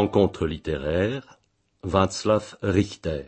Rencontre littéraire, Václav Richter.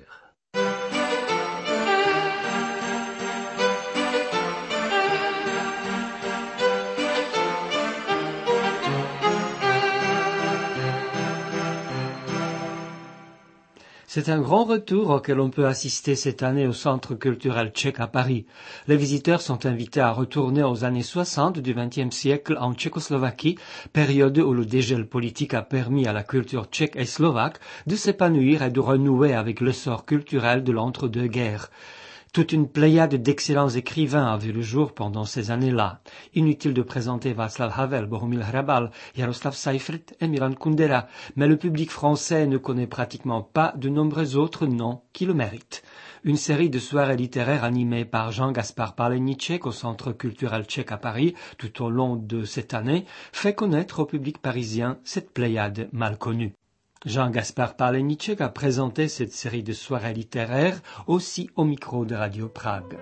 C'est un grand retour auquel on peut assister cette année au Centre culturel tchèque à Paris. Les visiteurs sont invités à retourner aux années 60 du XXe siècle en Tchécoslovaquie, période où le dégel politique a permis à la culture tchèque et slovaque de s'épanouir et de renouer avec l'essor culturel de l'entre-deux-guerres. Toute une pléiade d'excellents écrivains a vu le jour pendant ces années-là. Inutile de présenter Václav Havel, Bohumil Hrabal, Jaroslav Seifert et Milan Kundera, mais le public français ne connaît pratiquement pas de nombreux autres noms qui le méritent. Une série de soirées littéraires animées par Jean-Gaspard Paleníček au Centre culturel tchèque à Paris tout au long de cette année fait connaître au public parisien cette pléiade mal connue. Jean-Gaspard Paleníček a présenté cette série de soirées littéraires aussi au micro de Radio Prague.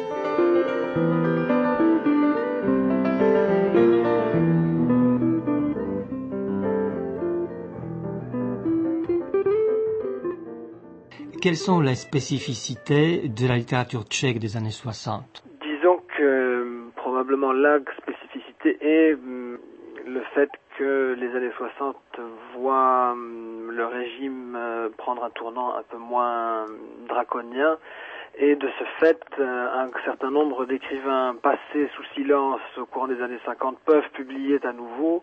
Quelles sont les spécificités de la littérature tchèque des années 60 ? Disons que probablement la spécificité est le fait que les années 60 voient le régime prendre un tournant un peu moins draconien et de ce fait un certain nombre d'écrivains passés sous silence au courant des années 50 peuvent publier à nouveau,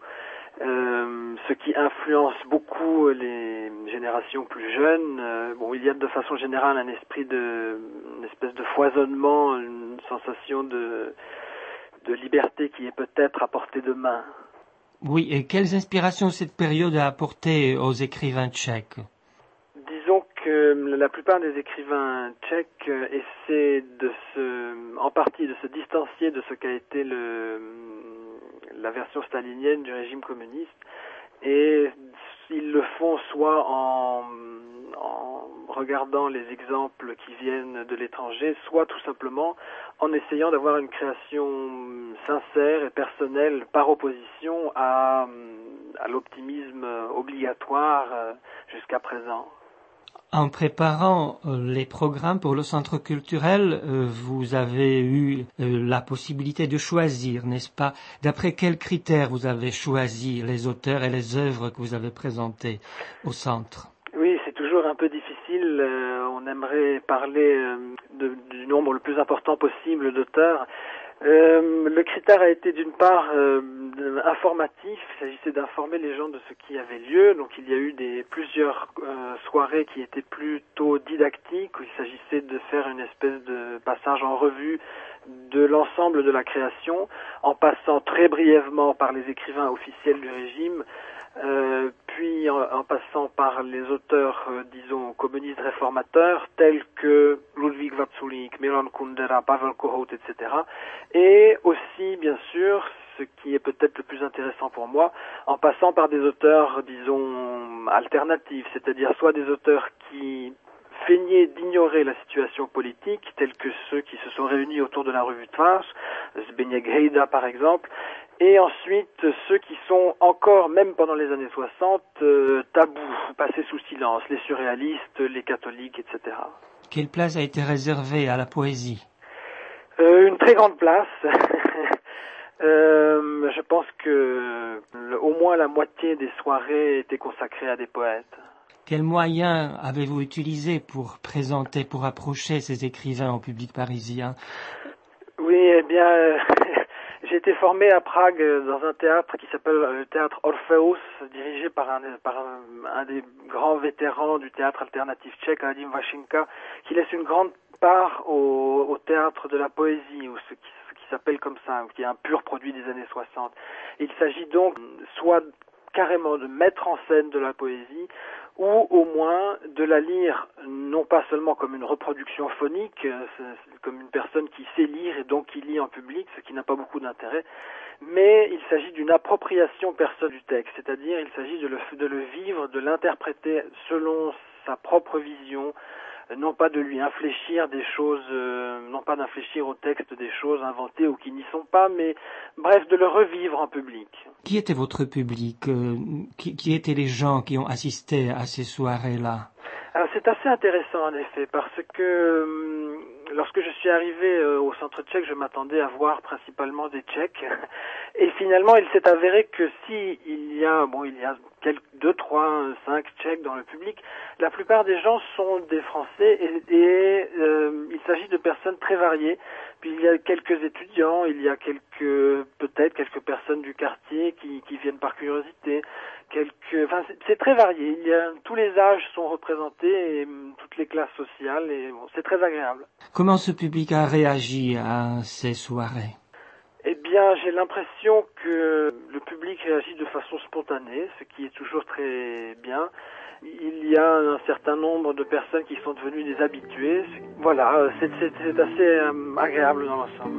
ce qui influence beaucoup les générations plus jeunes. Il y a de façon générale une espèce de foisonnement, une sensation de liberté qui est peut-être à portée de main. Oui, et quelles inspirations cette période a apporté aux écrivains tchèques ? Disons que la plupart des écrivains tchèques essaient en partie de se distancier de ce qu'a été la version stalinienne du régime communiste, et ils le font soit en regardant les exemples qui viennent de l'étranger, soit tout simplement en essayant d'avoir une création sincère et personnelle par opposition à l'optimisme obligatoire jusqu'à présent. En préparant les programmes pour le centre culturel, vous avez eu la possibilité de choisir, n'est-ce pas ? D'après quels critères vous avez choisi les auteurs et les œuvres que vous avez présentées au centre ? Oui, c'est toujours un peu difficile. On aimerait parler du nombre le plus important possible d'auteurs. Le critère a été d'une part informatif, il s'agissait d'informer les gens de ce qui avait lieu, donc il y a eu plusieurs soirées qui étaient plutôt didactiques, où il s'agissait de faire une espèce de passage en revue de l'ensemble de la création, en passant très brièvement par les écrivains officiels du régime, puis en passant par les auteurs, disons, communistes réformateurs, tels que Ludvík Vaculík, Milan Kundera, Pavel Kohout, etc. Et aussi, bien sûr, ce qui est peut-être le plus intéressant pour moi, en passant par des auteurs, disons, alternatifs, c'est-à-dire soit des auteurs qui feignaient d'ignorer la situation politique, tels que ceux qui se sont réunis autour de la revue Tvář, Zbigniew Hejda par exemple, et ensuite ceux qui sont encore, même pendant les années 60, tabous, passés sous silence, les surréalistes, les catholiques, etc. Quelle place a été réservée à la poésie ? Une très grande place. Je pense que au moins la moitié des soirées étaient consacrées à des poètes. Quels moyens avez-vous utilisés pour présenter, pour approcher ces écrivains au public parisien ? Oui, eh bien, j'ai été formé à Prague dans un théâtre qui s'appelle le théâtre Orpheus, dirigé par un des grands vétérans du théâtre alternatif tchèque, Radim Vašinka, qui laisse une grande part au théâtre de la poésie, ou ce qui s'appelle comme ça, qui est un pur produit des années 60. Il s'agit donc soit carrément de mettre en scène de la poésie, ou au moins de la lire, non pas seulement comme une reproduction phonique, comme une personne qui sait lire et donc qui lit en public, ce qui n'a pas beaucoup d'intérêt, mais il s'agit d'une appropriation personnelle du texte, c'est-à-dire il s'agit de le vivre, de l'interpréter selon sa propre vision, non pas de lui infléchir des choses, non pas d'infléchir au texte des choses inventées ou qui n'y sont pas, mais bref, de le revivre en public. Qui était votre public? Qui étaient les gens qui ont assisté à ces soirées-là? Alors c'est assez intéressant en effet, parce que lorsque je suis arrivé au centre tchèque, je m'attendais à voir principalement des Tchèques, et finalement il s'est avéré que si il y a quelques 2, 3, 5 Tchèques dans le public, la plupart des gens sont des Français et il s'agit de personnes très variées. Puis il y a quelques étudiants, il y a peut-être quelques personnes du quartier qui viennent par curiosité. C'est très varié. Tous les âges sont représentés et toutes les classes sociales et c'est très agréable. Comment ce public a réagi à ces soirées? Eh bien, j'ai l'impression que le public réagit de façon spontanée, ce qui est toujours très bien. Il y a un certain nombre de personnes qui sont devenues des habitués. Voilà, c'est assez agréable dans l'ensemble.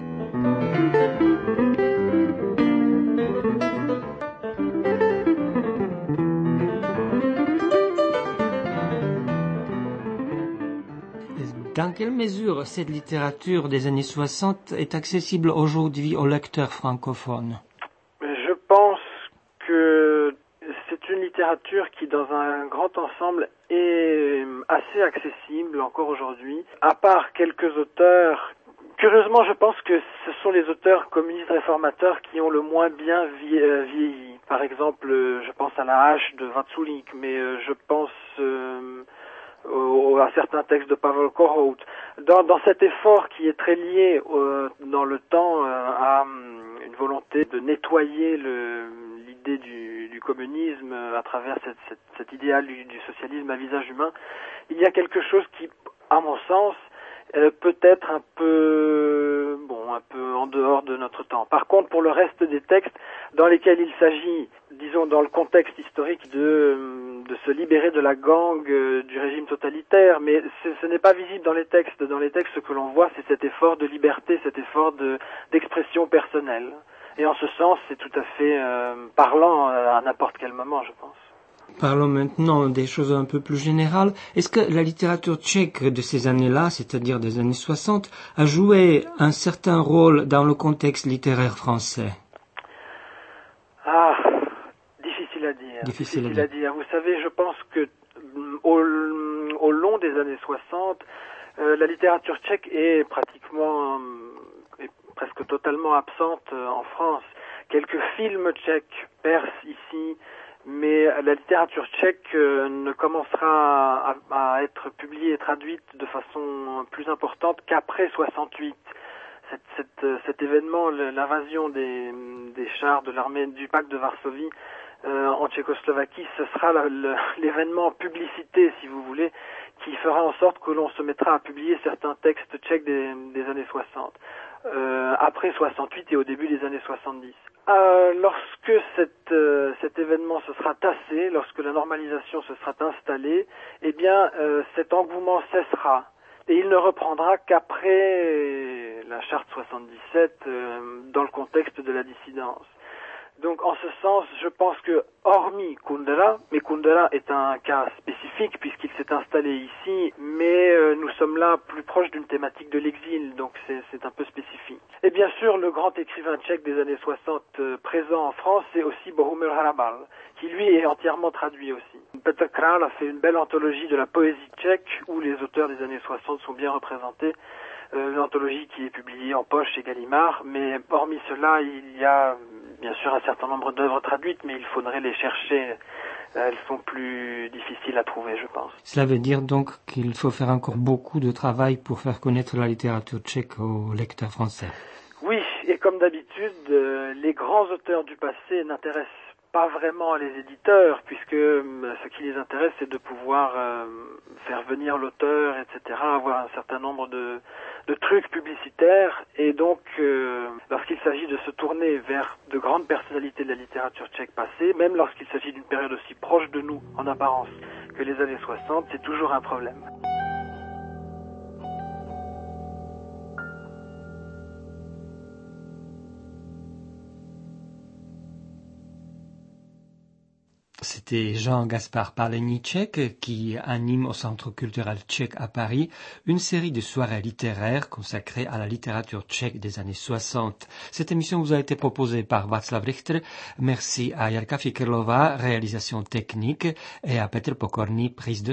Dans quelle mesure cette littérature des années 60 est accessible aujourd'hui aux lecteurs francophones? Je pense que c'est une littérature qui, dans un grand ensemble, est assez accessible encore aujourd'hui. À part quelques auteurs, curieusement, je pense que ce sont les auteurs communistes réformateurs qui ont le moins bien vieilli. Par exemple, je pense à La Hache de Vatsulik, mais je pense à certains textes de Pavel Kohout. Dans cet effort qui est très lié dans le temps à une volonté de nettoyer l'idée du communisme à travers cet idéal du socialisme à visage humain, il y a quelque chose qui, à mon sens, peut être un peu en dehors de notre temps. Par contre, pour le reste des textes dans lesquels il s'agit, disons dans le contexte historique de se libérer de la gangue du régime totalitaire, mais ce n'est pas visible dans les textes. Dans les textes, ce que l'on voit, c'est cet effort de liberté, cet effort d'expression personnelle. Et en ce sens, c'est tout à fait parlant à n'importe quel moment, je pense. Parlons maintenant des choses un peu plus générales. Est-ce que la littérature tchèque de ces années-là, c'est-à-dire des années 60, a joué un certain rôle dans le contexte littéraire français? Ah, difficile à dire. Difficile à dire. Vous savez, je pense que au long des années 60, la littérature tchèque est presque totalement absente en France. Quelques films tchèques percent ici, mais la littérature tchèque ne commencera à être publiée et traduite de façon plus importante qu'après 68. Cet événement, l'invasion des chars de l'armée du pacte de Varsovie en Tchécoslovaquie, ce sera l'événement publicité, si vous voulez, qui fera en sorte que l'on se mettra à publier certains textes tchèques des années 60. Après 68 et au début des années 70. Lorsque cet événement se sera tassé, lorsque la normalisation se sera installée, eh bien cet engouement cessera. Et il ne reprendra qu'après la charte 77 dans le contexte de la dissidence. Donc en ce sens, je pense que hormis Kundera, mais Kundera est un cas spécifique puisqu'il s'est installé ici, mais nous sommes là plus proche d'une thématique de l'exil, donc c'est un peu spécifique. Et bien sûr, le grand écrivain tchèque des années 60 présent en France, c'est aussi Bohumil Hrabal, qui lui est entièrement traduit aussi. Petr Král a fait une belle anthologie de la poésie tchèque où les auteurs des années 60 sont bien représentés. Une anthologie qui est publiée en poche chez Gallimard, mais hormis cela, il y a bien sûr un certain nombre d'œuvres traduites, mais il faudrait les chercher. Elles sont plus difficiles à trouver, je pense. Cela veut dire donc qu'il faut faire encore beaucoup de travail pour faire connaître la littérature tchèque aux lecteurs français. Oui, et comme d'habitude, les grands auteurs du passé n'intéressent pas vraiment les éditeurs, puisque ce qui les intéresse, c'est de pouvoir faire venir l'auteur, etc., avoir un certain nombre de trucs publicitaires, et donc lorsqu'il s'agit de se tourner vers de grandes personnalités de la littérature tchèque passée, même lorsqu'il s'agit d'une période aussi proche de nous, en apparence, que les années 60, c'est toujours un problème. C'était C'était Jean-Gaspard Paleníček qui anime au Centre culturel tchèque à Paris une série de soirées littéraires consacrées à la littérature tchèque des années 60. Cette émission vous a été proposée par Václav Richter. Merci à Jarka Fikerlová, réalisation technique, et à Petr Pokorný, prise de